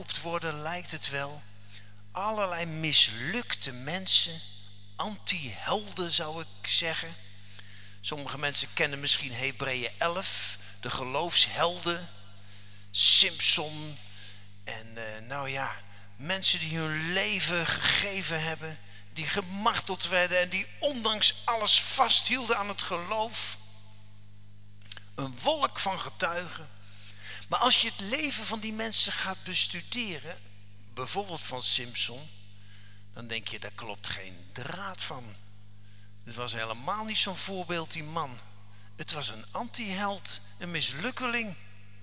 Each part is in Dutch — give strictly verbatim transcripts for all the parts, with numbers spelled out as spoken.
worden, lijkt het wel. Allerlei mislukte mensen, anti-helden zou ik zeggen. Sommige mensen kennen misschien Hebreeën elf, de geloofshelden, Simson en uh, nou ja, mensen die hun leven gegeven hebben, die gemarteld werden en die ondanks alles vasthielden aan het geloof. Een wolk van getuigen. Maar als je het leven van die mensen gaat bestuderen, bijvoorbeeld van Simson, dan denk je, daar klopt geen draad van. Het was helemaal niet zo'n voorbeeld, die man. Het was een anti-held, een mislukkeling.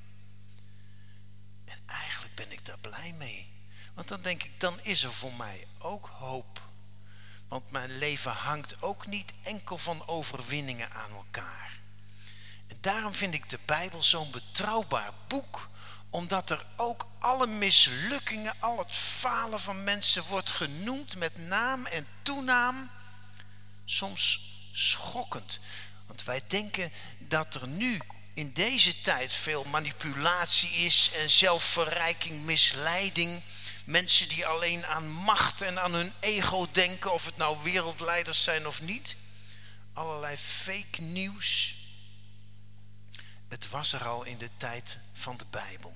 En eigenlijk ben ik daar blij mee. Want dan denk ik, dan is er voor mij ook hoop. Want mijn leven hangt ook niet enkel van overwinningen aan elkaar. En daarom vind ik de Bijbel zo'n betrouwbaar boek. Omdat er ook alle mislukkingen, al het falen van mensen wordt genoemd met naam en toenaam. Soms schokkend. Want wij denken dat er nu in deze tijd veel manipulatie is en zelfverrijking, misleiding. Mensen die alleen aan macht en aan hun ego denken, of het nou wereldleiders zijn of niet. Allerlei fake nieuws. Het was er al in de tijd van de Bijbel.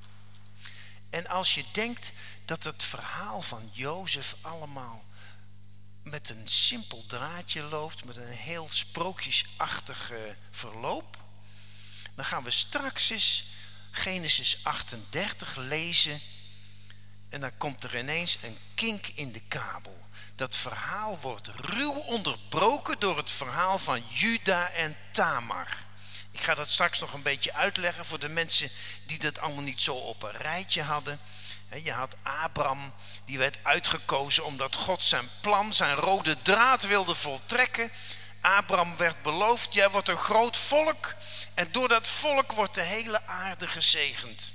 En als je denkt dat het verhaal van Jozef allemaal met een simpel draadje loopt, met een heel sprookjesachtig verloop, dan gaan we straks eens Genesis achtendertig lezen en dan komt er ineens een kink in de kabel. Dat verhaal wordt ruw onderbroken door het verhaal van Juda en Tamar. Ik ga dat straks nog een beetje uitleggen voor de mensen die dat allemaal niet zo op een rijtje hadden. Je had Abraham, die werd uitgekozen omdat God zijn plan, zijn rode draad wilde voltrekken. Abraham werd beloofd, jij wordt een groot volk en door dat volk wordt de hele aarde gezegend.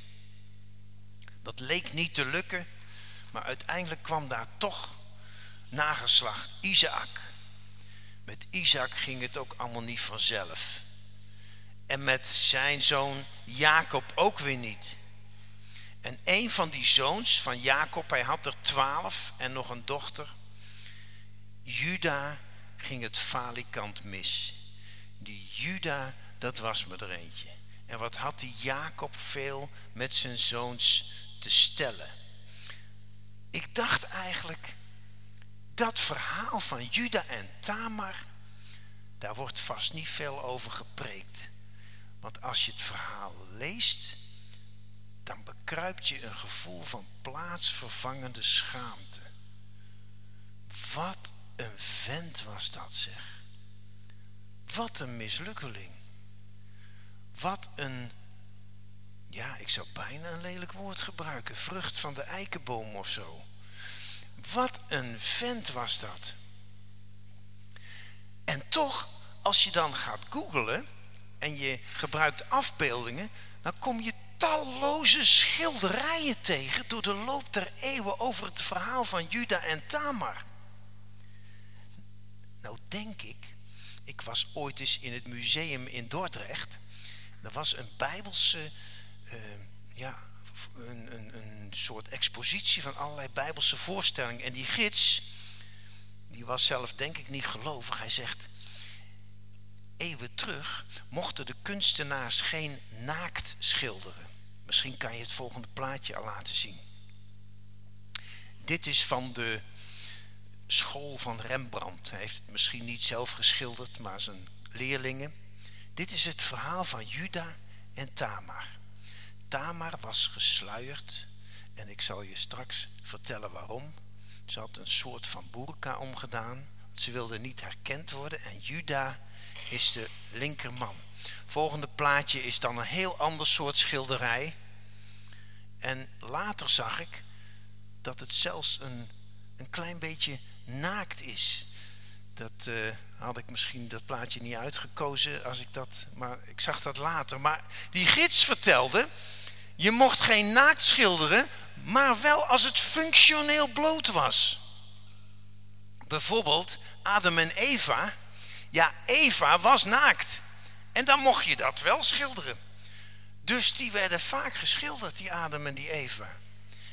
Dat leek niet te lukken, maar uiteindelijk kwam daar toch nageslacht, Isaac. Met Isaac ging het ook allemaal niet vanzelf. En met zijn zoon Jacob ook weer niet. En een van die zoons van Jacob, hij had er twaalf en nog een dochter. Juda ging het falikant mis. Die Juda, dat was me er eentje. En wat had die Jacob veel met zijn zoons te stellen. Ik dacht eigenlijk, dat verhaal van Juda en Tamar, daar wordt vast niet veel over gepreekt. Want als je het verhaal leest, dan bekruipt je een gevoel van plaatsvervangende schaamte. Wat een vent was dat, zeg. Wat een mislukkeling. Wat een, ja, ik zou bijna een lelijk woord gebruiken, vrucht van de eikenboom of zo. Wat een vent was dat. En toch, als je dan gaat googlen en je gebruikt afbeeldingen, dan kom je talloze schilderijen tegen door de loop der eeuwen over het verhaal van Juda en Tamar. Nou denk ik, ik was ooit eens in het museum in Dordrecht. Er was een bijbelse, uh, ja, een, een, een soort expositie van allerlei bijbelse voorstellingen. En die gids, die was zelf denk ik niet gelovig. Hij zegt, eeuwen terug mochten de kunstenaars geen naakt schilderen. Misschien kan je het volgende plaatje al laten zien. Dit is van de school van Rembrandt. Hij heeft het misschien niet zelf geschilderd, maar zijn leerlingen. Dit is het verhaal van Juda en Tamar. Tamar was gesluierd en ik zal je straks vertellen waarom. Ze had een soort van boerka omgedaan. Ze wilde niet herkend worden en Juda is de linkerman. Volgende plaatje is dan een heel ander soort schilderij. En later zag ik dat het zelfs een, een klein beetje naakt is. Dat uh, had ik misschien dat plaatje niet uitgekozen als ik dat, maar ik zag dat later. Maar die gids vertelde, je mocht geen naakt schilderen, maar wel als het functioneel bloot was. Bijvoorbeeld Adam en Eva. Ja, Eva was naakt. En dan mocht je dat wel schilderen. Dus die werden vaak geschilderd, die Adam en die Eva.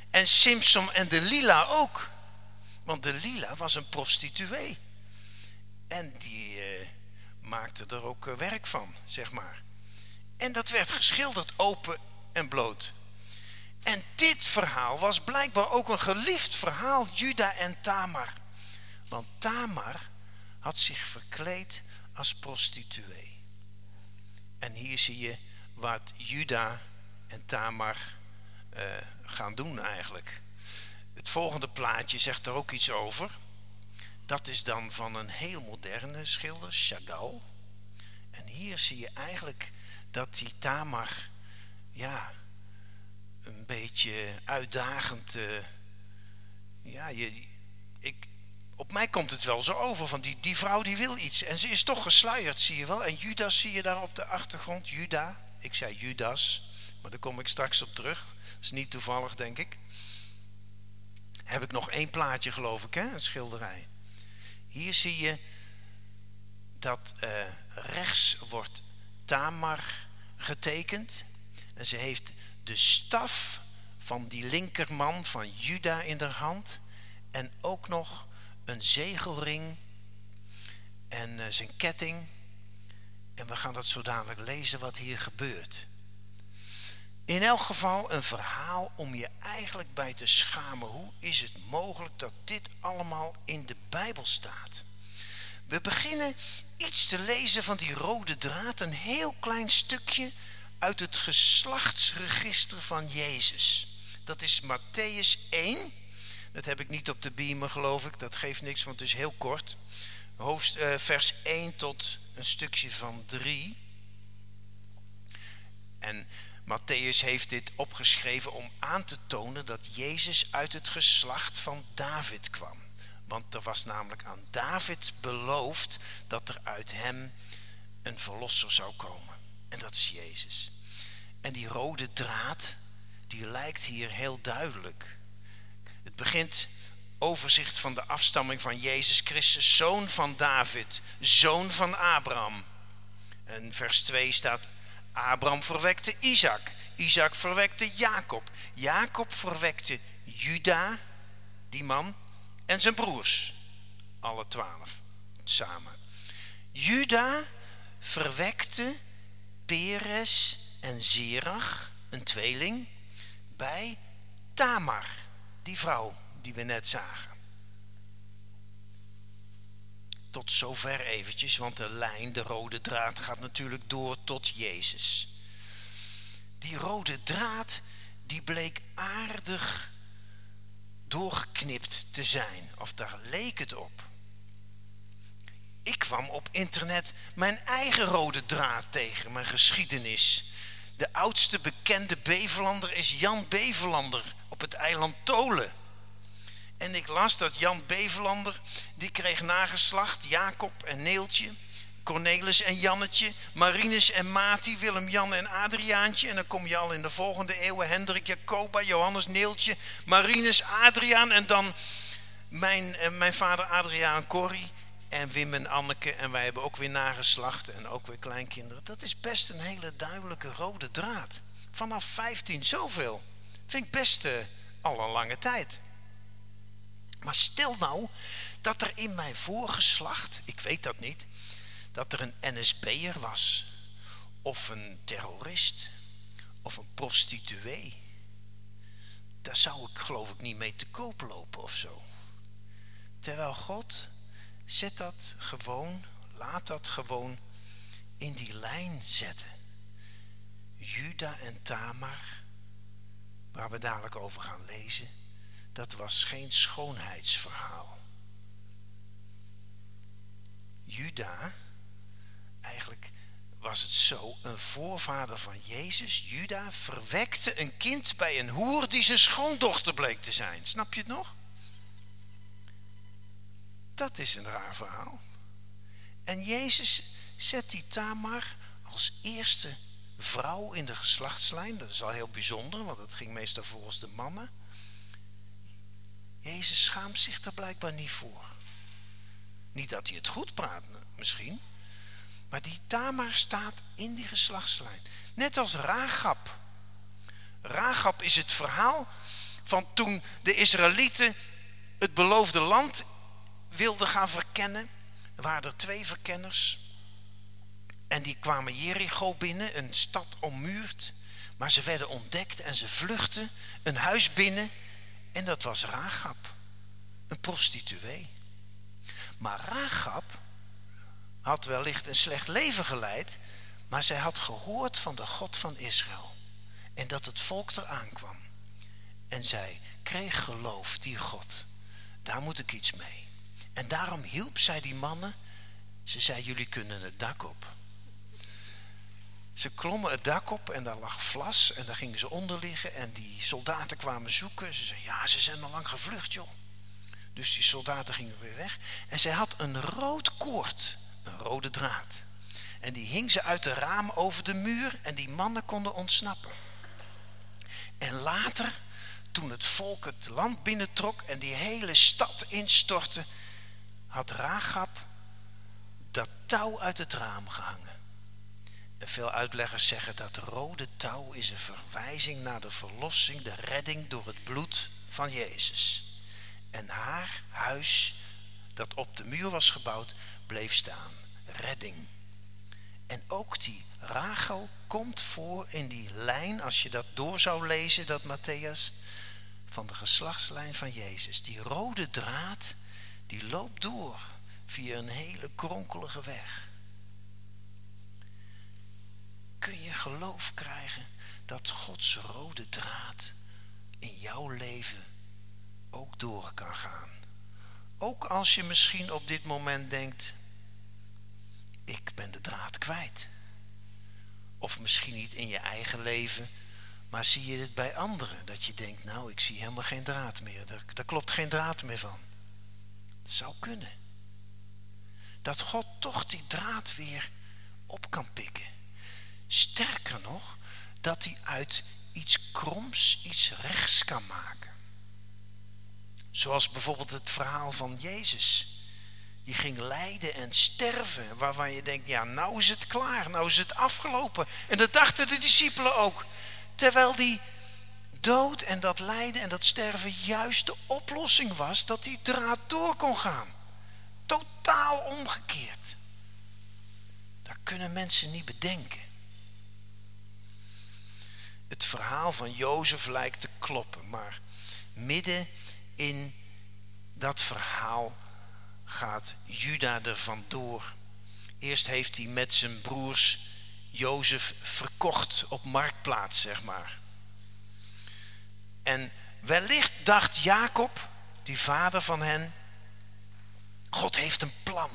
En Simson en Delila ook. Want Delila was een prostituee. En die eh, maakte er ook uh, werk van, zeg maar. En dat werd geschilderd open en bloot. En dit verhaal was blijkbaar ook een geliefd verhaal, Juda en Tamar. Want Tamar had zich verkleed als prostituee. En hier zie je wat Juda en Tamar uh, gaan doen eigenlijk. Het volgende plaatje zegt er ook iets over. Dat is dan van een heel moderne schilder, Chagall. En hier zie je eigenlijk dat die Tamar, ja, een beetje uitdagend. Uh, ja, je, ik, op mij komt het wel zo over van die, die vrouw die wil iets. En ze is toch gesluierd, zie je wel. En Judas zie je daar op de achtergrond. Juda, ik zei Judas, maar daar kom ik straks op terug. Dat is niet toevallig, denk ik. Heb ik nog één plaatje, geloof ik, hè? Een schilderij. Hier zie je dat uh, rechts wordt Tamar getekend. En ze heeft de staf van die linkerman van Juda in haar hand. En ook nog een zegelring en uh, zijn ketting. En we gaan dat zo dadelijk lezen wat hier gebeurt. In elk geval een verhaal om je eigenlijk bij te schamen. Hoe is het mogelijk dat dit allemaal in de Bijbel staat? We beginnen iets te lezen van die rode draad. Een heel klein stukje uit het geslachtsregister van Jezus. Dat is Mattheüs één. Dat heb ik niet op de beamer, geloof ik. Dat geeft niks, want het is heel kort. Hoofd, uh, vers één tot een stukje van drie. En Mattheüs heeft dit opgeschreven om aan te tonen dat Jezus uit het geslacht van David kwam. Want er was namelijk aan David beloofd dat er uit hem een verlosser zou komen. En dat is Jezus. En die rode draad, die lijkt hier heel duidelijk. Het begint overzicht van de afstamming van Jezus Christus, zoon van David, zoon van Abraham. En vers twee staat: Abraham verwekte Isaac. Isaac verwekte Jacob. Jacob verwekte Juda, die man, en zijn broers. Alle twaalf samen. Juda verwekte Peres en Zerach, een tweeling, bij Tamar, die vrouw die we net zagen. Tot zover eventjes, want de lijn, de rode draad, gaat natuurlijk door tot Jezus. Die rode draad, die bleek aardig doorgeknipt te zijn, of daar leek het op. Ik kwam op internet mijn eigen rode draad tegen, mijn geschiedenis. De oudste bekende Bevelander is Jan Bevelander op het eiland Tolen. En ik las dat Jan Bevelander, die kreeg nageslacht Jacob en Neeltje, Cornelis en Jannetje, Marinus en Mati, Willem, Jan en Adriaantje. En dan kom je al in de volgende eeuwen Hendrik, Jacoba, Johannes, Neeltje, Marinus, Adriaan. En dan mijn, eh, mijn vader Adriaan, Corrie en Wim en Anneke. En wij hebben ook weer nageslacht en ook weer kleinkinderen. Dat is best een hele duidelijke rode draad. Vanaf vijftien zoveel. Vind ik best uh, al een lange tijd. Maar stel nou dat er in mijn voorgeslacht, ik weet dat niet, dat er een N S B'er was, of een terrorist, of een prostituee. Daar zou ik geloof ik niet mee te koop lopen of zo. Terwijl God, zet dat gewoon, laat dat gewoon in die lijn zetten. Juda en Tamar, waar we dadelijk over gaan lezen, dat was geen schoonheidsverhaal. Juda, eigenlijk was het zo, een voorvader van Jezus, Juda, verwekte een kind bij een hoer die zijn schoondochter bleek te zijn. Snap je het nog? Dat is een raar verhaal. En Jezus zet die Tamar als eerste vrouw in de geslachtslijn. Dat is al heel bijzonder, want dat ging meestal volgens de mannen. Jezus schaamt zich er blijkbaar niet voor. Niet dat hij het goed praat, misschien. Maar die Tamar staat in die geslachtslijn. Net als Ragab. Ragab is het verhaal Van toen de Israëlieten het beloofde land wilden gaan verkennen. Er waren er twee verkenners. En die kwamen Jericho binnen, een stad ommuurd. Maar ze werden ontdekt en ze vluchtten een huis binnen. En dat was Rachab, een prostituee. Maar Rachab had wellicht een slecht leven geleid. Maar zij had gehoord van de God van Israël. En dat het volk eraan kwam. En zij kreeg geloof, die God. Daar moet ik iets mee. En daarom hielp zij die mannen. Ze zei, jullie kunnen het dak op. Ze klommen het dak op en daar lag vlas. En daar gingen ze onder liggen. En die soldaten kwamen zoeken. Ze zeiden, ja, ze zijn al lang gevlucht, joh. Dus die soldaten gingen weer weg. En zij had een rood koord. Een rode draad. En die hing ze uit de raam over de muur. En die mannen konden ontsnappen. En later, toen het volk het land binnentrok en die hele stad instortte, had Rachab dat touw uit het raam gehangen. En veel uitleggers zeggen dat rode touw is een verwijzing naar de verlossing, de redding door het bloed van Jezus. En haar huis, dat op de muur was gebouwd, bleef staan. Redding. En ook die Rachel komt voor in die lijn, als je dat door zou lezen, dat Matthäus, van de geslachtslijn van Jezus. Die rode draad, die loopt door via een hele kronkelige weg. Kun je geloof krijgen dat Gods rode draad in jouw leven ook door kan gaan? Ook als je misschien op dit moment denkt, ik ben de draad kwijt. Of misschien niet in je eigen leven, maar zie je het bij anderen. Dat je denkt, nou, ik zie helemaal geen draad meer. Daar, daar klopt geen draad meer van. Het zou kunnen. Dat God toch die draad weer op kan pikken. Sterker nog, dat hij uit iets kroms iets rechts kan maken. Zoals bijvoorbeeld het verhaal van Jezus. Die ging lijden en sterven. Waarvan je denkt, ja, nou is het klaar. Nou is het afgelopen. En dat dachten de discipelen ook. Terwijl die dood en dat lijden en dat sterven juist de oplossing was. Dat die draad door kon gaan. Totaal omgekeerd. Dat kunnen mensen niet bedenken. Het verhaal van Jozef lijkt te kloppen. Maar midden in dat verhaal gaat Juda er vandoor. Eerst heeft hij met zijn broers Jozef verkocht op marktplaats, zeg maar. En wellicht dacht Jacob, die vader van hen, God heeft een plan.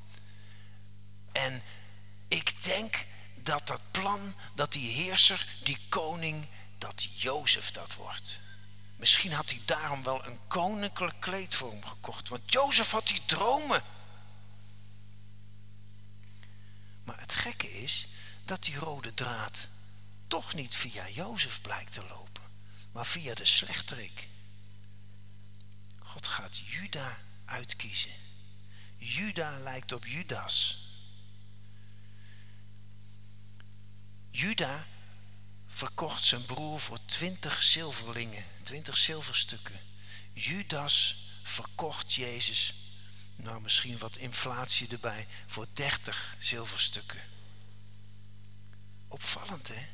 En ik denk dat dat plan, dat die heerser, die koning, dat Jozef dat wordt. Misschien had hij daarom wel een koninklijk kleed voor hem gekocht. Want Jozef had die dromen. Maar het gekke is dat die rode draad toch niet via Jozef blijkt te lopen. Maar via de slechterik. God gaat Juda uitkiezen. Juda lijkt op Judas. Juda verkocht zijn broer voor twintig zilverlingen, twintig zilverstukken. Judas verkocht Jezus, nou misschien wat inflatie erbij, voor dertig zilverstukken. Opvallend, hè?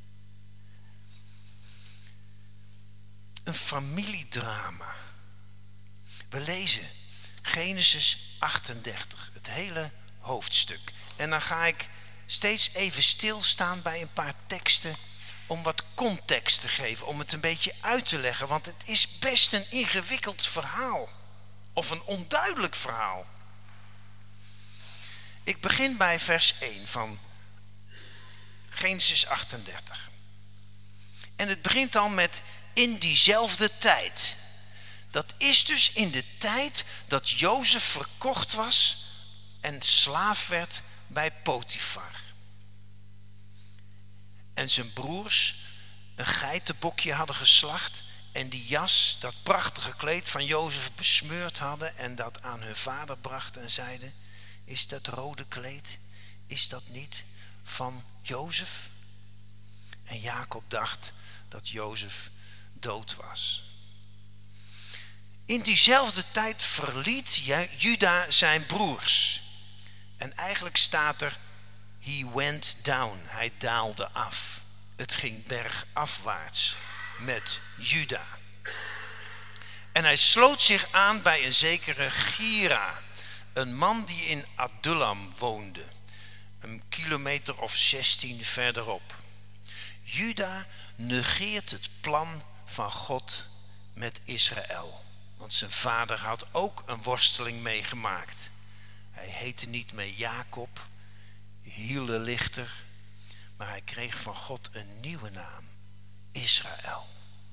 Een familiedrama. We lezen Genesis achtendertig, het hele hoofdstuk. En dan ga ik steeds even stilstaan bij een paar teksten om wat context te geven, om het een beetje uit te leggen. Want het is best een ingewikkeld verhaal. Of een onduidelijk verhaal. Ik begin bij vers één van Genesis achtendertig. En het begint al met in diezelfde tijd. Dat is dus in de tijd dat Jozef verkocht was en slaaf werd bij Potifar. En zijn broers een geitenbokje hadden geslacht en die jas, dat prachtige kleed van Jozef besmeurd hadden en dat aan hun vader brachten en zeiden, is dat rode kleed, is dat niet van Jozef? En Jacob dacht dat Jozef dood was. In diezelfde tijd verliet Juda zijn broers. En eigenlijk staat er, he went down, hij daalde af. Het ging bergafwaarts met Juda. En hij sloot zich aan bij een zekere Gira, een man die in Adullam woonde, een kilometer of zestien verderop. Juda negeert het plan van God met Israël. Want zijn vader had ook een worsteling meegemaakt. Hij heette niet meer Jacob, Hielelichter, maar hij kreeg van God een nieuwe naam, Israël.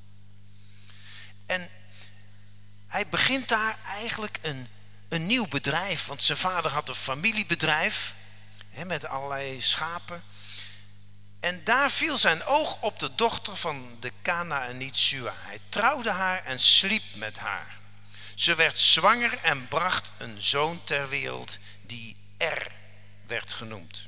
En hij begint daar eigenlijk een, een nieuw bedrijf, want zijn vader had een familiebedrijf hè, met allerlei schapen. En daar viel zijn oog op de dochter van de Kanaaniet Sua. Hij trouwde haar en sliep met haar. Ze werd zwanger en bracht een zoon ter wereld die Er werd genoemd.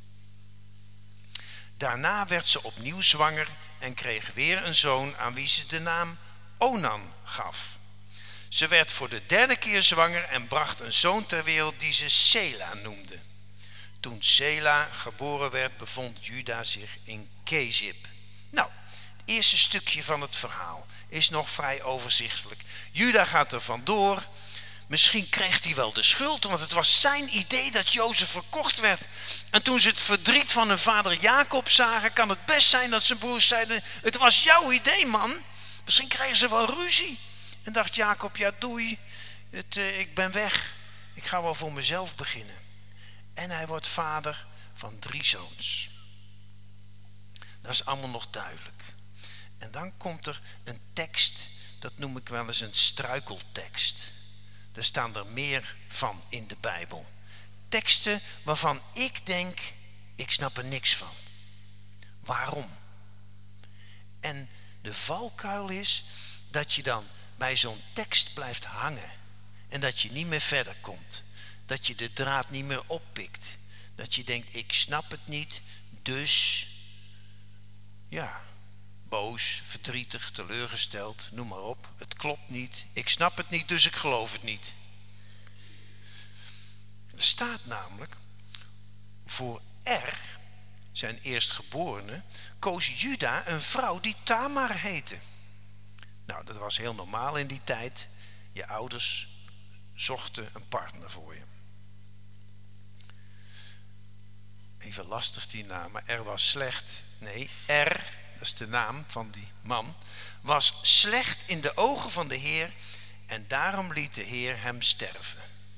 Daarna werd ze opnieuw zwanger en kreeg weer een zoon aan wie ze de naam Onan gaf. Ze werd voor de derde keer zwanger en bracht een zoon ter wereld die ze Sela noemde. Toen Sela geboren werd, bevond Juda zich in Kezib. Nou, het eerste stukje van het verhaal is nog vrij overzichtelijk. Juda gaat er vandoor. Misschien kreeg hij wel de schuld, want het was zijn idee dat Jozef verkocht werd. En toen ze het verdriet van hun vader Jacob zagen, kan het best zijn dat zijn broers zeiden, het was jouw idee, man. Misschien kregen ze wel ruzie. En dacht Jacob, ja doei, het, uh, ik ben weg. Ik ga wel voor mezelf beginnen. En hij wordt vader van drie zoons. Dat is allemaal nog duidelijk. En dan komt er een tekst, dat noem ik wel eens een struikeltekst. Er staan er meer van in de Bijbel. Teksten waarvan ik denk, ik snap er niks van. Waarom? En de valkuil is dat je dan bij zo'n tekst blijft hangen. En dat je niet meer verder komt. Dat je de draad niet meer oppikt. Dat je denkt, ik snap het niet, dus ja, boos, verdrietig, teleurgesteld, noem maar op. Het klopt niet, ik snap het niet, dus ik geloof het niet. Er staat namelijk, voor Er, zijn eerstgeborene, koos Juda een vrouw die Tamar heette. Nou, dat was heel normaal in die tijd. Je ouders zochten een partner voor je. Even lastig die naam, maar Er was slecht. Nee, Er, dat is de naam van die man, was slecht in de ogen van de Heer en daarom liet de Heer hem sterven.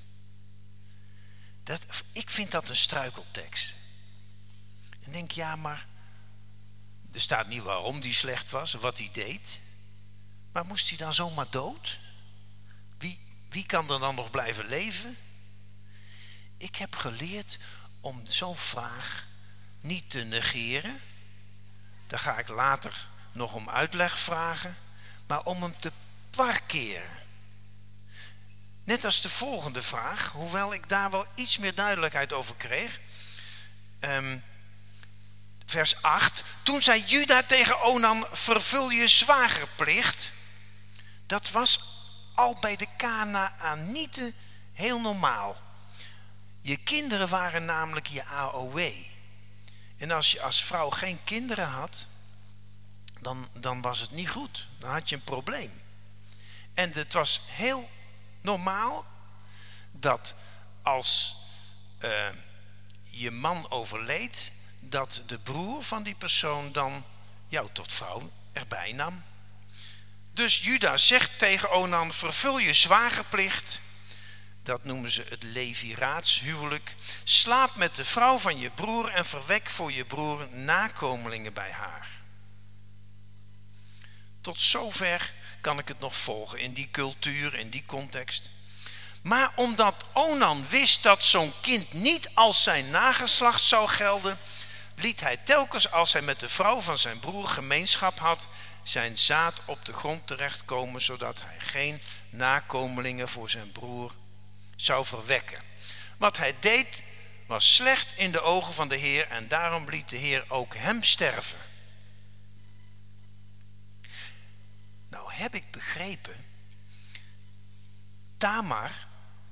Dat, ik vind dat een struikeltekst. En denk, ja, maar er staat niet waarom die slecht was, wat hij deed. Maar moest hij dan zomaar dood? Wie, wie kan er dan nog blijven leven? Ik heb geleerd om zo'n vraag niet te negeren. Daar ga ik later nog om uitleg vragen. Maar om hem te parkeren. Net als de volgende vraag, hoewel ik daar wel iets meer duidelijkheid over kreeg. Um, vers acht. Toen zei Juda tegen Onan, vervul je zwagerplicht. Dat was al bij de Kanaanieten heel normaal. Je kinderen waren namelijk je A O W. En als je als vrouw geen kinderen had, dan, dan was het niet goed. Dan had je een probleem. En het was heel normaal dat als uh, je man overleed, dat de broer van die persoon dan jou tot vrouw erbij nam. Dus Juda zegt tegen Onan, vervul je zwagerplicht. Dat noemen ze het leviraatshuwelijk. Slaap met de vrouw van je broer en verwek voor je broer nakomelingen bij haar. Tot zover kan ik het nog volgen in die cultuur, in die context. Maar omdat Onan wist dat zo'n kind niet als zijn nageslacht zou gelden, liet hij telkens als hij met de vrouw van zijn broer gemeenschap had, zijn zaad op de grond terechtkomen, zodat hij geen nakomelingen voor zijn broer zou verwekken. Wat hij deed was slecht in de ogen van de Heer en daarom liet de Heer ook hem sterven. Nou heb ik begrepen Tamar,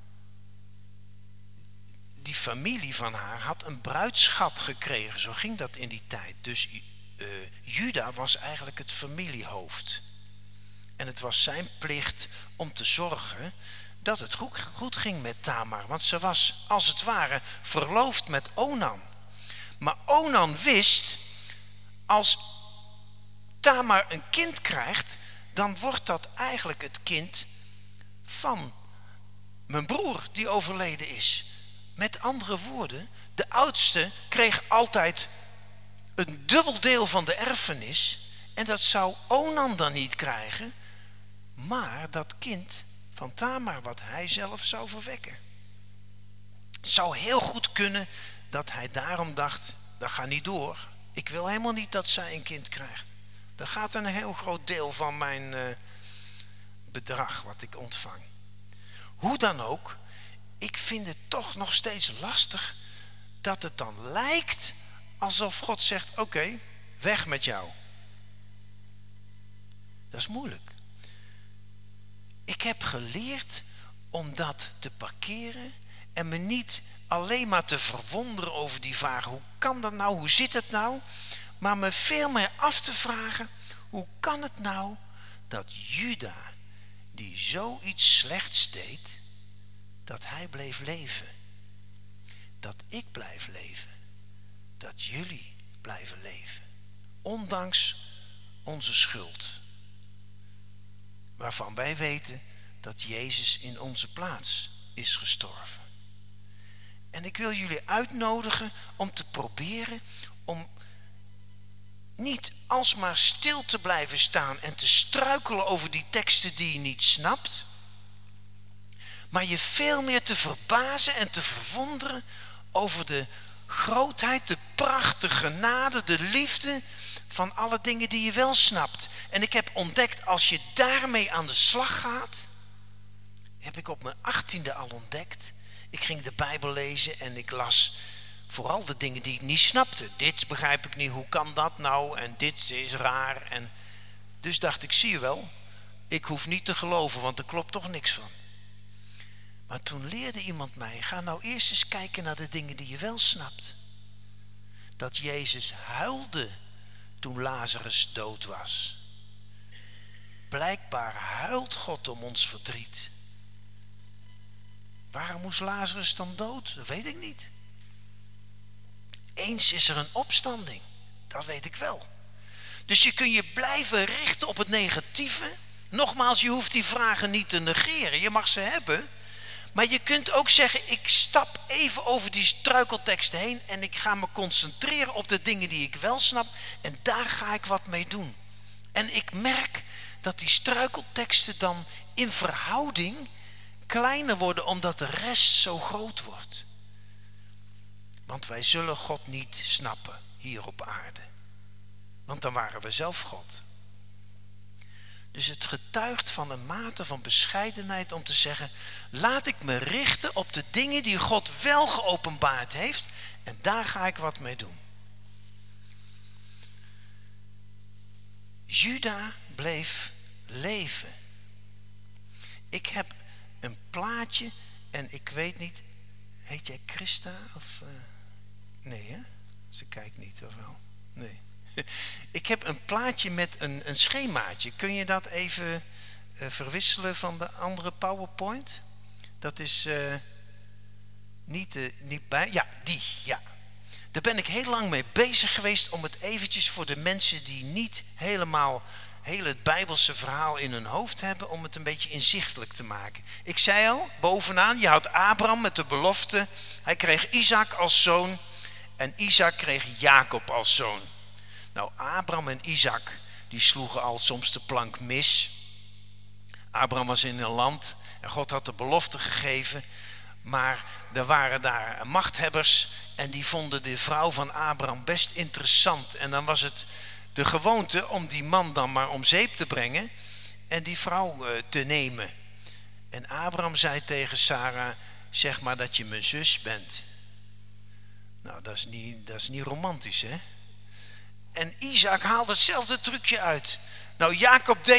die familie van haar, had een bruidsschat gekregen. Zo ging dat in die tijd. Dus uh, Juda was eigenlijk het familiehoofd. En het was zijn plicht om te zorgen dat het goed, goed ging met Tamar. Want ze was als het ware verloofd met Onan. Maar Onan wist, als Tamar een kind krijgt, dan wordt dat eigenlijk het kind van mijn broer die overleden is. Met andere woorden, de oudste kreeg altijd een dubbel deel van de erfenis. En dat zou Onan dan niet krijgen, maar dat kind van Tamar wat hij zelf zou verwekken. Het zou heel goed kunnen dat hij daarom dacht, dat gaat niet door. Ik wil helemaal niet dat zij een kind krijgt. Dat gaat een heel groot deel van mijn uh, bedrag wat ik ontvang. Hoe dan ook, ik vind het toch nog steeds lastig dat het dan lijkt alsof God zegt, oké, okay, weg met jou. Dat is moeilijk. Ik heb geleerd om dat te parkeren en me niet alleen maar te verwonderen over die vraag, hoe kan dat nou, hoe zit het nou? Maar me veel meer af te vragen, hoe kan het nou dat Juda, die zoiets slechts deed, dat hij bleef leven. Dat ik blijf leven. Dat jullie blijven leven. Ondanks onze schuld. Waarvan wij weten dat Jezus in onze plaats is gestorven. En ik wil jullie uitnodigen om te proberen om niet alsmaar stil te blijven staan en te struikelen over die teksten die je niet snapt, maar je veel meer te verbazen en te verwonderen over de grootheid, de pracht, de genade, de liefde van alle dingen die je wel snapt. En ik heb ontdekt, als je daarmee aan de slag gaat, heb ik op mijn achttiende al ontdekt. Ik ging de Bijbel lezen en ik las vooral de dingen die ik niet snapte. Dit begrijp ik niet, hoe kan dat nou? En dit is raar. En dus dacht ik, zie je wel, ik hoef niet te geloven, want er klopt toch niks van. Maar toen leerde iemand mij, ga nou eerst eens kijken naar de dingen die je wel snapt. Dat Jezus huilde toen Lazarus dood was. Blijkbaar huilt God om ons verdriet. Waarom moest Lazarus dan dood? Dat weet ik niet. Eens is er een opstanding. Dat weet ik wel. Dus je kunt je blijven richten op het negatieve. Nogmaals, je hoeft die vragen niet te negeren. Je mag ze hebben. Maar je kunt ook zeggen, ik stap even over die struikelteksten heen en ik ga me concentreren op de dingen die ik wel snap en daar ga ik wat mee doen. En ik merk dat die struikelteksten dan in verhouding kleiner worden omdat de rest zo groot wordt. Want wij zullen God niet snappen hier op aarde. Want dan waren we zelf God. Dus het getuigt van een mate van bescheidenheid om te zeggen, laat ik me richten op de dingen die God wel geopenbaard heeft en daar ga ik wat mee doen. Juda bleef leven. Ik heb een plaatje en ik weet niet, heet jij Christa of uh, nee hè? Ze kijkt niet of wel? Nee. Ik heb een plaatje met een, een schemaatje. Kun je dat even uh, verwisselen van de andere PowerPoint? Dat is uh, niet, uh, niet bij. Ja, die, ja. Daar ben ik heel lang mee bezig geweest om het eventjes voor de mensen die niet helemaal heel het Bijbelse verhaal in hun hoofd hebben, om het een beetje inzichtelijk te maken. Ik zei al, bovenaan, je had Abraham met de belofte. Hij kreeg Isaac als zoon en Isaac kreeg Jacob als zoon. Nou, Abraham en Isaac, die sloegen al soms de plank mis. Abraham was in een land en God had de belofte gegeven. Maar er waren daar machthebbers en die vonden de vrouw van Abraham best interessant. En dan was het de gewoonte om die man dan maar om zeep te brengen en die vrouw te nemen. En Abraham zei tegen Sarah, zeg maar dat je mijn zus bent. Nou, dat is niet, dat is niet romantisch, hè? En Isaac haalde hetzelfde trucje uit. Nou, Jacob deed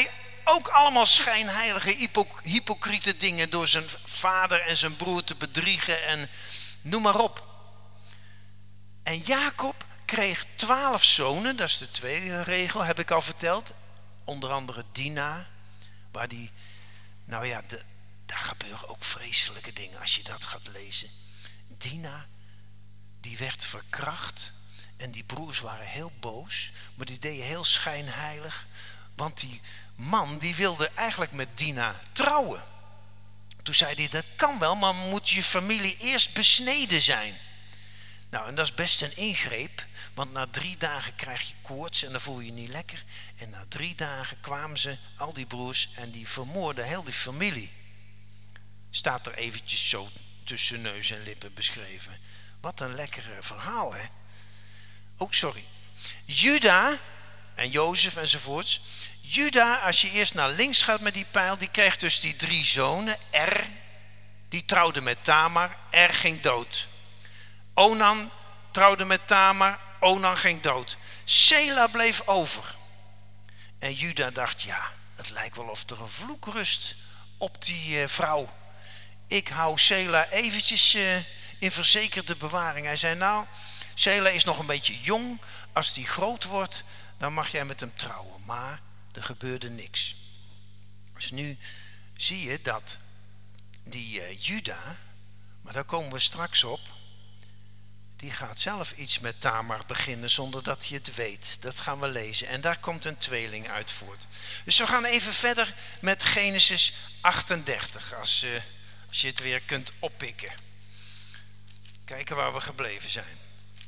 ook allemaal schijnheilige, hypo- hypocriete dingen door zijn vader en zijn broer te bedriegen en noem maar op. En Jacob kreeg twaalf zonen, dat is de tweede regel, heb ik al verteld. Onder andere Dina, waar die, nou ja, de, daar gebeuren ook vreselijke dingen als je dat gaat lezen. Dina, die werd verkracht en die broers waren heel boos, maar die deden heel schijnheilig, want die man die wilde eigenlijk met Dina trouwen. Toen zei hij, dat kan wel, maar moet je familie eerst besneden zijn. Nou, en dat is best een ingreep, want na drie dagen krijg je koorts en dan voel je je niet lekker. En na drie dagen kwamen ze, al die broers, en die vermoorden heel die familie. Staat er eventjes zo tussen neus en lippen beschreven. Wat een lekker verhaal, hè? Oh, sorry. Juda en Jozef enzovoorts. Juda, als je eerst naar links gaat met die pijl, die kreeg dus die drie zonen. Er, die trouwde met Tamar, Er ging dood. Onan trouwde met Tamar, Onan ging dood. Sela bleef over. En Juda dacht, ja, het lijkt wel of er een vloek rust op die uh, vrouw. Ik hou Sela eventjes uh, in verzekerde bewaring. Hij zei, nou, Sela is nog een beetje jong. Als die groot wordt, dan mag jij met hem trouwen. Maar er gebeurde niks. Dus nu zie je dat die uh, Juda, maar daar komen we straks op, die gaat zelf iets met Tamar beginnen zonder dat hij het weet. Dat gaan we lezen. En daar komt een tweeling uit voort. Dus we gaan even verder met Genesis achtendertig. Als, uh, als je het weer kunt oppikken. Kijken waar we gebleven zijn.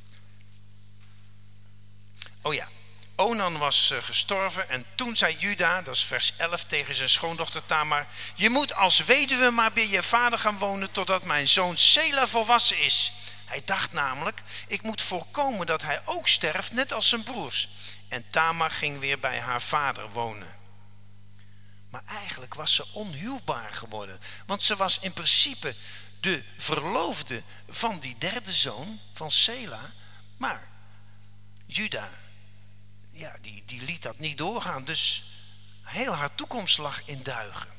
Oh ja. Onan was uh, gestorven en toen zei Juda, dat is vers elf, tegen zijn schoondochter Tamar, je moet als weduwe maar bij je vader gaan wonen totdat mijn zoon Sela volwassen is. Hij dacht namelijk, ik moet voorkomen dat hij ook sterft, net als zijn broers. En Tamar ging weer bij haar vader wonen. Maar eigenlijk was ze onhuwbaar geworden. Want ze was in principe de verloofde van die derde zoon, van Sela. Maar Juda, ja, die, die liet dat niet doorgaan. Dus heel haar toekomst lag in duigen.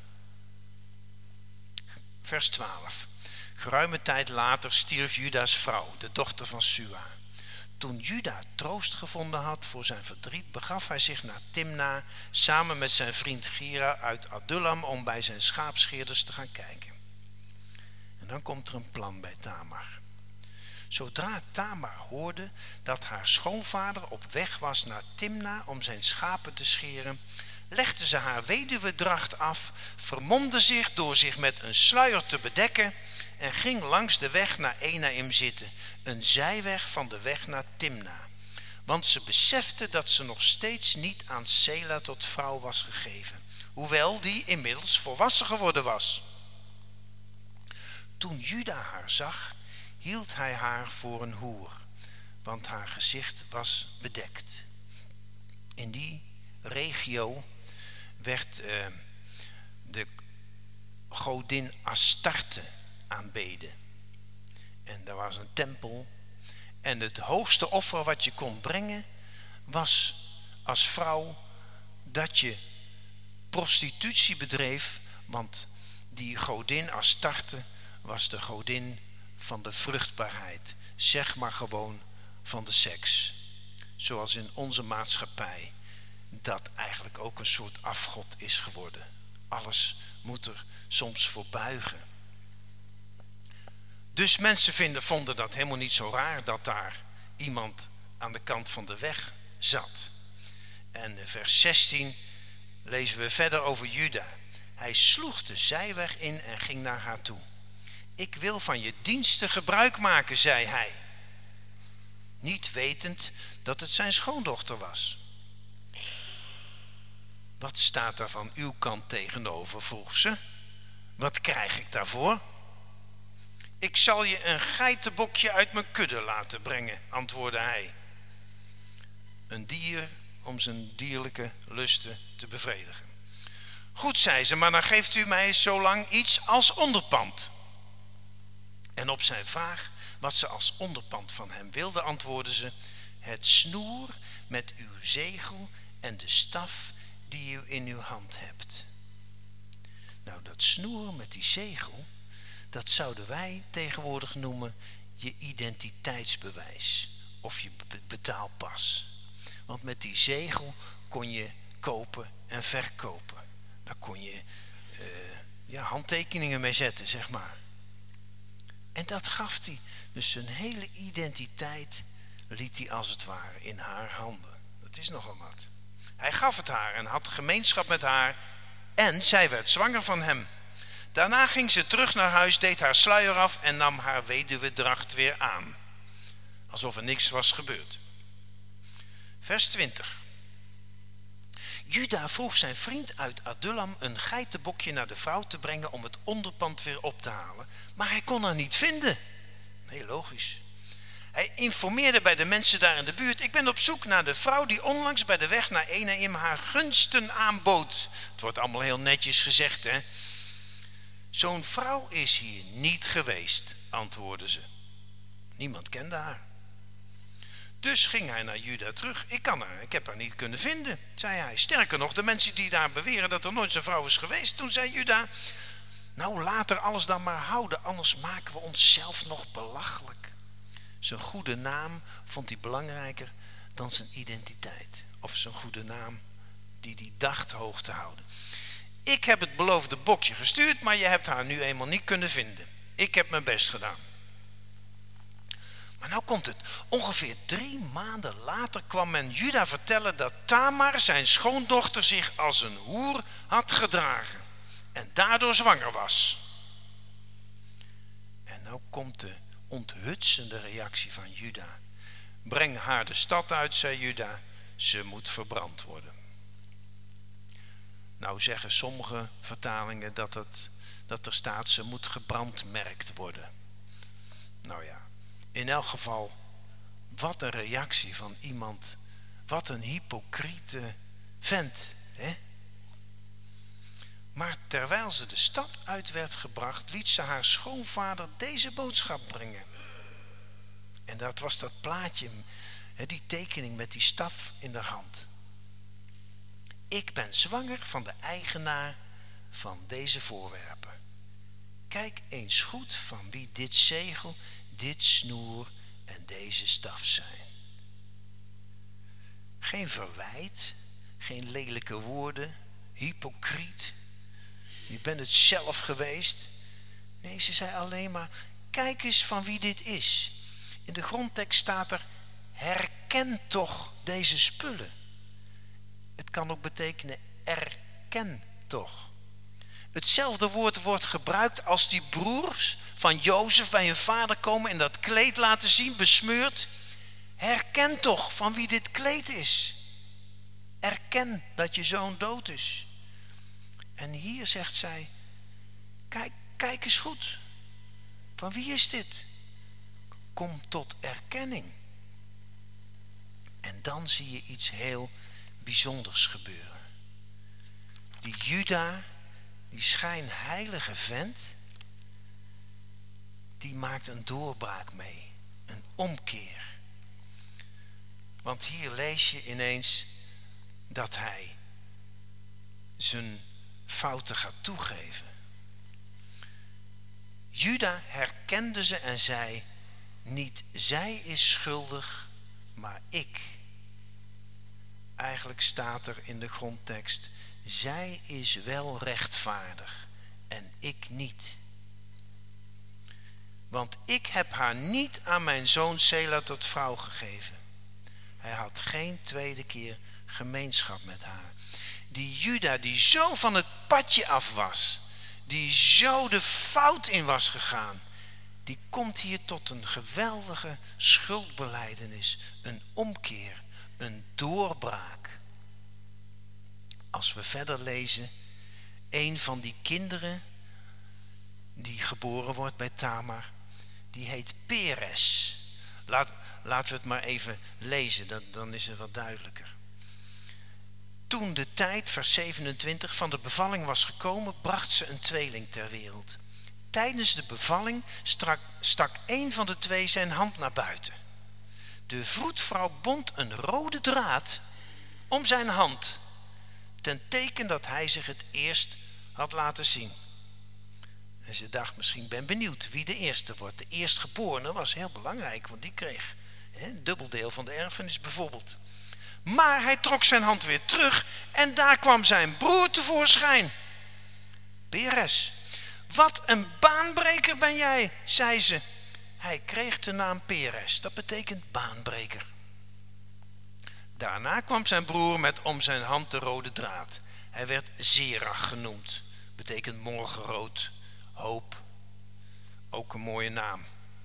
Vers twaalf. Geruime tijd later stierf Juda's vrouw, de dochter van Sua. Toen Juda troost gevonden had voor zijn verdriet, begaf hij zich naar Timna samen met zijn vriend Gira uit Adullam om bij zijn schaapscheerders te gaan kijken. En dan komt er een plan bij Tamar. Zodra Tamar hoorde dat haar schoonvader op weg was naar Timna om zijn schapen te scheren, legde ze haar weduwedracht af, vermomde zich door zich met een sluier te bedekken en ging langs de weg naar Enaim zitten, een zijweg van de weg naar Timna. Want ze besefte dat ze nog steeds niet aan Sela tot vrouw was gegeven, hoewel die inmiddels volwassen geworden was. Toen Juda haar zag, hield hij haar voor een hoer, want haar gezicht was bedekt. In die regio werd uh, de godin Astarte aanbeden. En daar was een tempel. En het hoogste offer wat je kon brengen was als vrouw dat je prostitutie bedreef, want die godin Astarte was de godin van de vruchtbaarheid. Zeg maar gewoon van de seks. Zoals in onze maatschappij dat eigenlijk ook een soort afgod is geworden. Alles moet er soms voor buigen. Dus mensen vinden, vonden dat helemaal niet zo raar dat daar iemand aan de kant van de weg zat. En in vers zestien lezen we verder over Juda. Hij sloeg de zijweg in en ging naar haar toe. Ik wil van je diensten gebruik maken, zei hij. Niet wetend dat het zijn schoondochter was. Wat staat daar van uw kant tegenover, vroeg ze. Wat krijg ik daarvoor? Ik zal je een geitenbokje uit mijn kudde laten brengen, antwoordde hij. Een dier om zijn dierlijke lusten te bevredigen. Goed, zei ze, maar dan geeft u mij zolang iets als onderpand. En op zijn vraag wat ze als onderpand van hem wilde, antwoordde ze: het snoer met uw zegel en de staf die u in uw hand hebt. Nou, dat snoer met die zegel, dat zouden wij tegenwoordig noemen je identiteitsbewijs of je betaalpas. Want met die zegel kon je kopen en verkopen. Daar kon je uh, ja, handtekeningen mee zetten, zeg maar. En dat gaf hij. Dus zijn hele identiteit liet hij als het ware in haar handen. Dat is nogal wat. Hij gaf het haar en had gemeenschap met haar. En zij werd zwanger van hem. Daarna ging ze terug naar huis, deed haar sluier af en nam haar weduwedracht weer aan. Alsof er niks was gebeurd. Vers twintig. Juda vroeg zijn vriend uit Adullam een geitenbokje naar de vrouw te brengen om het onderpand weer op te halen. Maar hij kon haar niet vinden. Nee, logisch. Hij informeerde bij de mensen daar in de buurt. Ik ben op zoek naar de vrouw die onlangs bij de weg naar Enaim haar gunsten aanbood. Het wordt allemaal heel netjes gezegd, hè. Zo'n vrouw is hier niet geweest, antwoordden ze. Niemand kende haar. Dus ging hij naar Juda terug. Ik kan haar, ik heb haar niet kunnen vinden, zei hij. Sterker nog, de mensen die daar beweren dat er nooit zo'n vrouw is geweest. Toen zei Juda, nou laat er alles dan maar houden, anders maken we onszelf nog belachelijk. Zijn goede naam vond hij belangrijker dan zijn identiteit. Of zijn goede naam die hij dacht hoog te houden. Ik heb het beloofde bokje gestuurd, maar je hebt haar nu eenmaal niet kunnen vinden. Ik heb mijn best gedaan. Maar nou komt het. Ongeveer drie maanden later kwam men Juda vertellen dat Tamar, zijn schoondochter, zich als een hoer had gedragen. En daardoor zwanger was. En nou komt de onthutsende reactie van Juda. Breng haar de stad uit, zei Juda. Ze moet verbrand worden. Nou zeggen sommige vertalingen dat, het, dat er staat ze moet gebrandmerkt worden. Nou ja, in elk geval, wat een reactie van iemand. Wat een hypocriete vent, hè? Maar terwijl ze de stad uit werd gebracht, liet ze haar schoonvader deze boodschap brengen. En dat was dat plaatje, die tekening met die staf in de hand. Ik ben zwanger van de eigenaar van deze voorwerpen. Kijk eens goed van wie dit zegel, dit snoer en deze staf zijn. Geen verwijt, geen lelijke woorden, hypocriet. Je bent het zelf geweest. Nee, ze zei alleen maar, kijk eens van wie dit is. In de grondtekst staat er, herken toch deze spullen. Het kan ook betekenen, erken toch. Hetzelfde woord wordt gebruikt als die broers van Jozef bij hun vader komen en dat kleed laten zien, besmeurd. Herken toch van wie dit kleed is. Erken dat je zoon dood is. En hier zegt zij, kijk, kijk eens goed. Van wie is dit? Kom tot erkenning. En dan zie je iets heel bijzonders gebeuren. Die Juda, die schijnheilige vent, die maakt een doorbraak mee. Een omkeer. Want hier lees je ineens dat hij zijn fouten gaat toegeven. Juda herkende ze en zei, niet zij is schuldig, maar ik. Eigenlijk staat er in de grondtekst, zij is wel rechtvaardig en ik niet. Want ik heb haar niet aan mijn zoon Sela tot vrouw gegeven. Hij had geen tweede keer gemeenschap met haar. Die Juda die zo van het padje af was, die zo de fout in was gegaan, die komt hier tot een geweldige schuldbelijdenis, een omkeer, een doorbraak. Als we verder lezen, een van die kinderen die geboren wordt bij Tamar, die heet Peres. Laat, laten we het maar even lezen, dan, dan is het wat duidelijker. Toen de tijd, vers zevenentwintig, van de bevalling was gekomen, bracht ze een tweeling ter wereld. Tijdens de bevalling strak, stak een van de twee zijn hand naar buiten. De vroedvrouw bond een rode draad om zijn hand. ten teken dat hij zich het eerst had laten zien. En ze dacht, misschien ben benieuwd wie de eerste wordt. De eerstgeborene was heel belangrijk, want die kreeg hè, een dubbeldeel van de erfenis bijvoorbeeld. Maar hij trok zijn hand weer terug en daar kwam zijn broer tevoorschijn. Peres. Wat een baanbreker ben jij, zei ze. Hij kreeg de naam Peres, dat betekent baanbreker. Daarna kwam zijn broer met om zijn hand de rode draad. Hij werd Zerach genoemd, betekent morgenrood, hoop. Ook een mooie naam.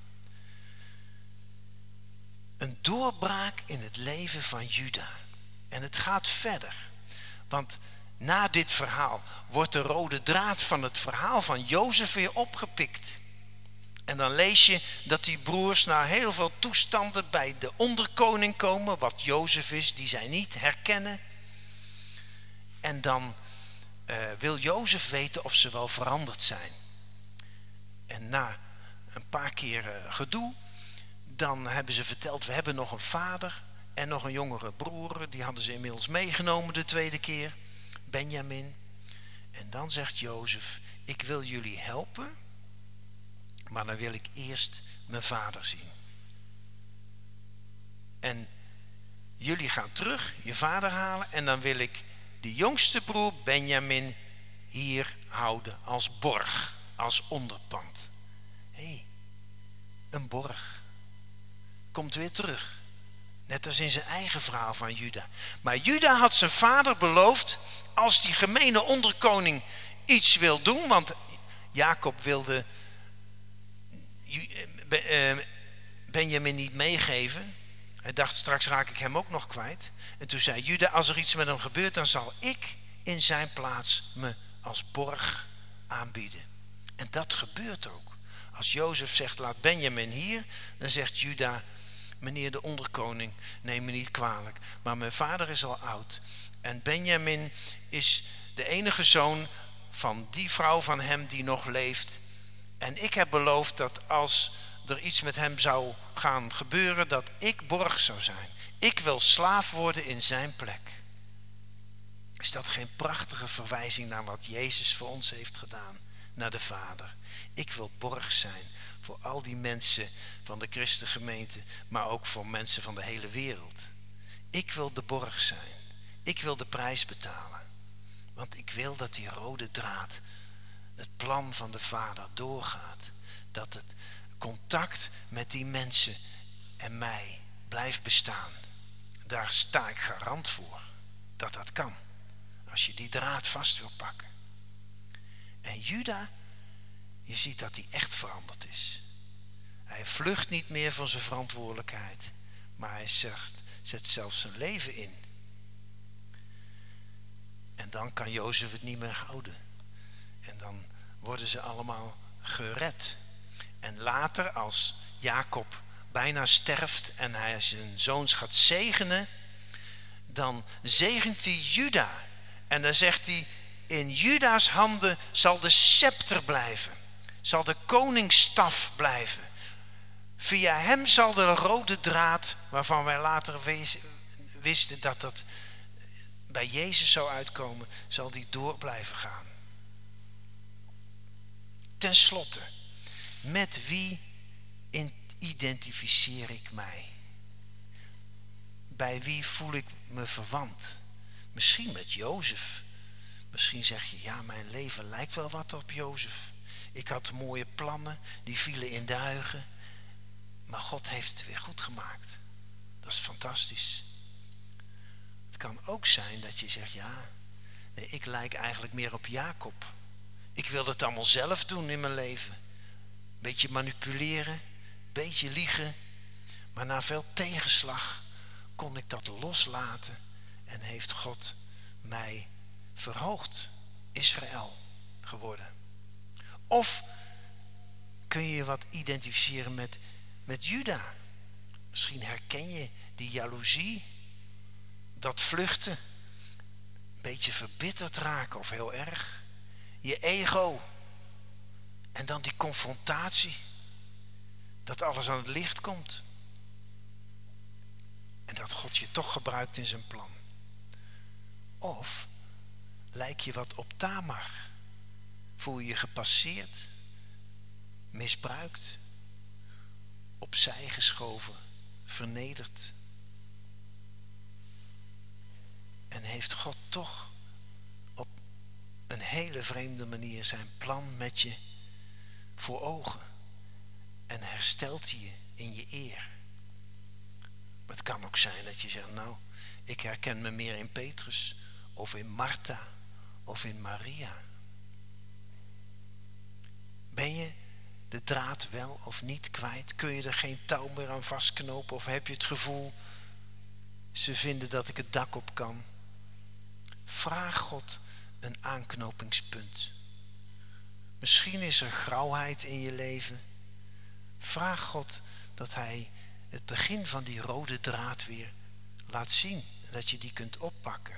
Een doorbraak in het leven van Juda. En het gaat verder. Want na dit verhaal wordt de rode draad van het verhaal van Jozef weer opgepikt. En dan lees je dat die broers na heel veel toestanden bij de onderkoning komen, wat Jozef is, die zij niet herkennen. En dan uh, wil Jozef weten of ze wel veranderd zijn. En na een paar keer uh, gedoe, dan hebben ze verteld, we hebben nog een vader en nog een jongere broer. Die hadden ze inmiddels meegenomen de tweede keer, Benjamin. En dan zegt Jozef, ik wil jullie helpen, maar dan wil ik eerst mijn vader zien. En jullie gaan terug, je vader halen, en dan wil ik de jongste broer Benjamin hier houden als borg, als onderpand. Hé, hey, een borg. Komt weer terug. Net als in zijn eigen verhaal van Juda. Maar Juda had zijn vader beloofd, als die gemene onderkoning iets wil doen, want Jacob wilde Benjamin niet meegeven. Hij dacht, straks raak ik hem ook nog kwijt. En toen zei Juda, als er iets met hem gebeurt, dan zal ik in zijn plaats me als borg aanbieden. En dat gebeurt ook. Als Jozef zegt, laat Benjamin hier, dan zegt Juda, meneer de onderkoning, neem me niet kwalijk, maar mijn vader is al oud. En Benjamin is de enige zoon van die vrouw van hem die nog leeft. En ik heb beloofd dat als er iets met hem zou gaan gebeuren, dat ik borg zou zijn. Ik wil slaaf worden in zijn plek. Is dat geen prachtige verwijzing naar wat Jezus voor ons heeft gedaan? Naar de Vader. Ik wil borg zijn voor al die mensen van de christengemeente, maar ook voor mensen van de hele wereld. Ik wil de borg zijn. Ik wil de prijs betalen. Want ik wil dat die rode draad, het plan van de Vader, doorgaat. Dat het contact met die mensen en mij blijft bestaan. Daar sta ik garant voor dat dat kan. Als je die draad vast wil pakken. En Juda, je ziet dat hij echt veranderd is. Hij vlucht niet meer van zijn verantwoordelijkheid. Maar hij zegt, zet zelfs zijn leven in. En dan kan Jozef het niet meer houden. En dan worden ze allemaal gered. En later, als Jacob bijna sterft en hij zijn zoons gaat zegenen, dan zegent hij Juda. En dan zegt hij, in Juda's handen zal de scepter blijven. Zal de koningsstaf blijven. Via hem zal de rode draad, waarvan wij later wisten dat dat bij Jezus zou uitkomen, zal die door blijven gaan. Ten slotte, met wie identificeer ik mij? Bij wie voel ik me verwant? Misschien met Jozef. Misschien zeg je, ja, mijn leven lijkt wel wat op Jozef. Ik had mooie plannen, die vielen in duigen. Maar God heeft het weer goed gemaakt. Dat is fantastisch. Het kan ook zijn dat je zegt, ja, nee, ik lijk eigenlijk meer op Jacob. Ik wil het allemaal zelf doen in mijn leven. Beetje manipuleren, beetje liegen. Maar na veel tegenslag kon ik dat loslaten en heeft God mij verhoogd, Israël geworden. Of kun je je wat identificeren met, met Juda. Misschien herken je die jaloezie, dat vluchten, een beetje verbitterd raken of heel erg. Je ego en dan die confrontatie, dat alles aan het licht komt. En dat God je toch gebruikt in zijn plan. Of Lijk je wat op Tamar? Voel je je gepasseerd, misbruikt, opzij geschoven, vernederd? En heeft God toch op een hele vreemde manier zijn plan met je voor ogen? En herstelt hij je in je eer? Maar het kan ook zijn dat je zegt, nou, ik herken me meer in Petrus of in Martha of in Maria. Ben je de draad wel of niet kwijt? Kun je er geen touw meer aan vastknopen? Of heb je het gevoel, ze vinden dat ik het dak op kan? Vraag God een aanknopingspunt. Misschien is er grauwheid in je leven. Vraag God dat hij het begin van die rode draad weer laat zien. En dat je die kunt oppakken.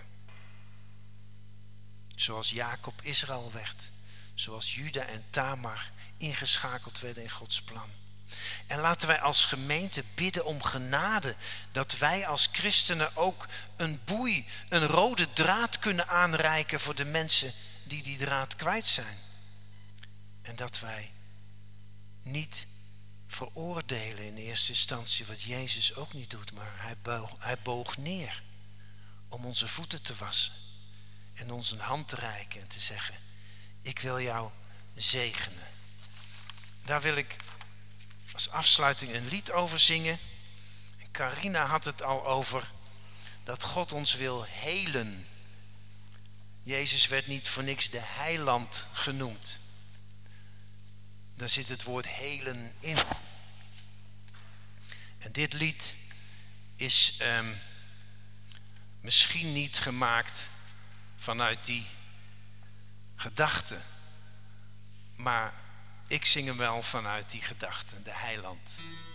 Zoals Jacob Israël werd. Zoals Juda en Tamar ingeschakeld werden in Gods plan. En laten wij als gemeente bidden om genade. Dat wij als christenen ook een boei, een rode draad kunnen aanreiken voor de mensen die die draad kwijt zijn. En dat wij niet veroordelen in eerste instantie, wat Jezus ook niet doet. Maar hij boog, hij boog neer om onze voeten te wassen. En ons een hand te reiken en te zeggen, ik wil jou zegenen. Daar wil ik als afsluiting een lied over zingen. En Carina had het al over dat God ons wil helen. Jezus werd niet voor niks de heiland genoemd. Daar zit het woord helen in. En dit lied is um, misschien niet gemaakt vanuit die gedachte. Maar ik zing hem wel vanuit die gedachte, de heiland.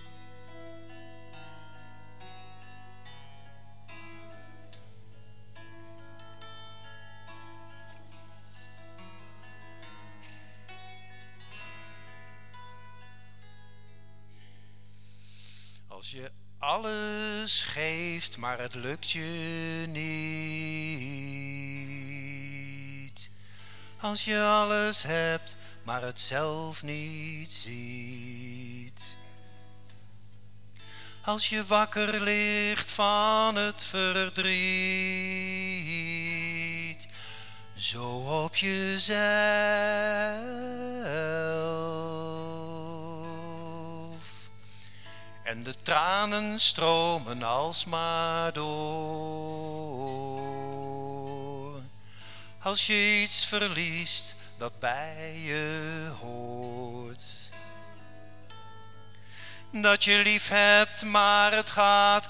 Als je alles geeft, maar het lukt je niet. Als je alles hebt, maar het zelf niet ziet. Als je wakker ligt van het verdriet, zo op jezelf. En de tranen stromen alsmaar door. Als je iets verliest dat bij je hoort. Dat je lief hebt, maar het gaat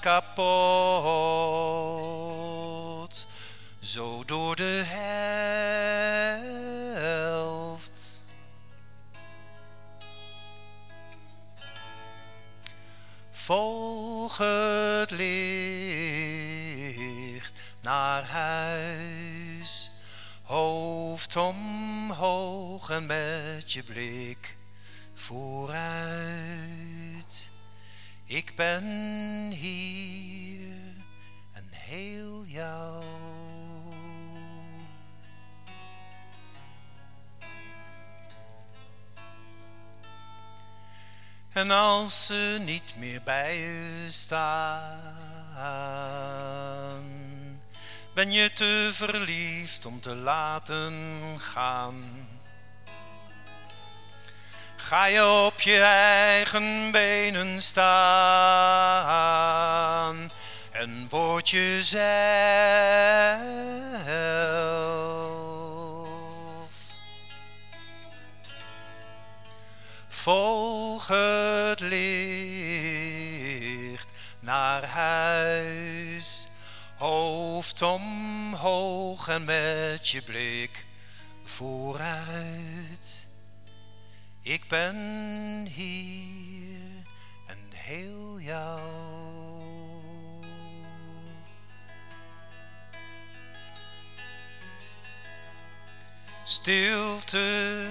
kapot. Zo door de helft. Volg het licht naar huis. Hoofd omhoog en met je blik vooruit. Ik ben hier en heel jou. En als ze niet meer bij je staan, ben je te verliefd om te laten gaan. Ga je op je eigen benen staan en word jezelf. Volg het licht naar huis. Hoofd omhoog en met je blik vooruit. Ik ben hier en heel jou. Stilte,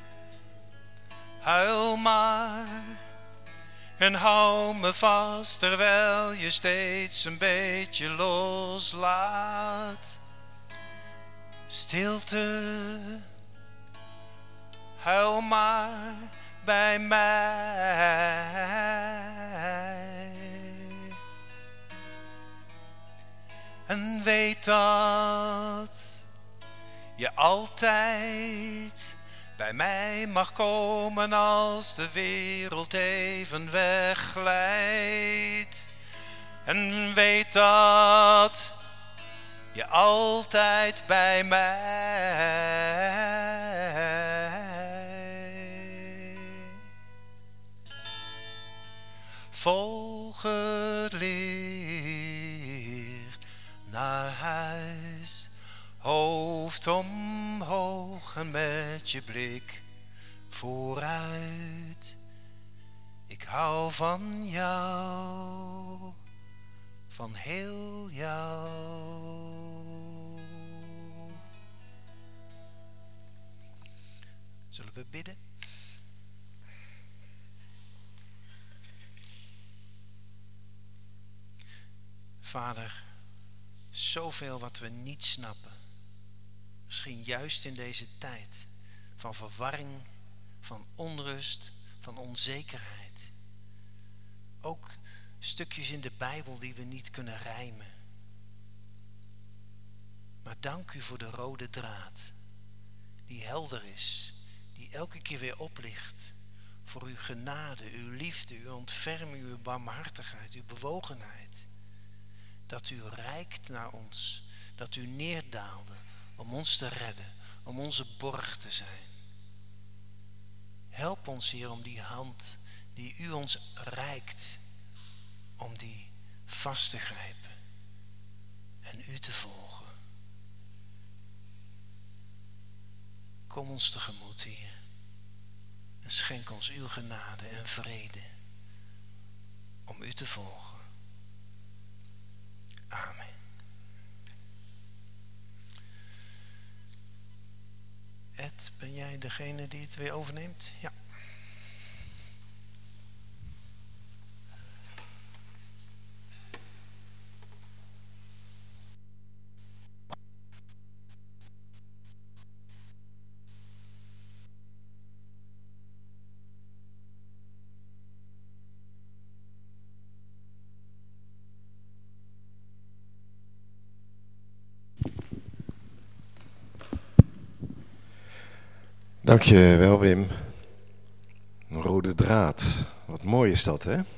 huil maar en hou me vast terwijl je steeds een beetje loslaat. Stilte, huil maar bij mij. En weet dat je altijd bij mij mag komen als de wereld even wegglijdt. En weet dat je altijd bij mij. Volg het licht naar huis, hoofd omhoog en met je blik vooruit. Ik hou van jou, van heel jou. Zullen we bidden? Vader, zoveel wat we niet snappen. Misschien juist in deze tijd van verwarring, van onrust, van onzekerheid. Ook stukjes in de Bijbel die we niet kunnen rijmen. Maar dank u voor de rode draad, die helder is, die elke keer weer oplicht. Voor uw genade, uw liefde, uw ontferming, uw barmhartigheid, uw bewogenheid. Dat u reikt naar ons, dat u neerdaalde om ons te redden, om onze borg te zijn. Help ons, Heer, om die hand die u ons reikt, om die vast te grijpen en u te volgen. Kom ons tegemoet, Heer, en schenk ons uw genade en vrede om u te volgen. Amen. Ed, ben jij degene die het weer overneemt? Ja. Dank je wel, Wim. Een rode draad. Wat mooi is dat, hè?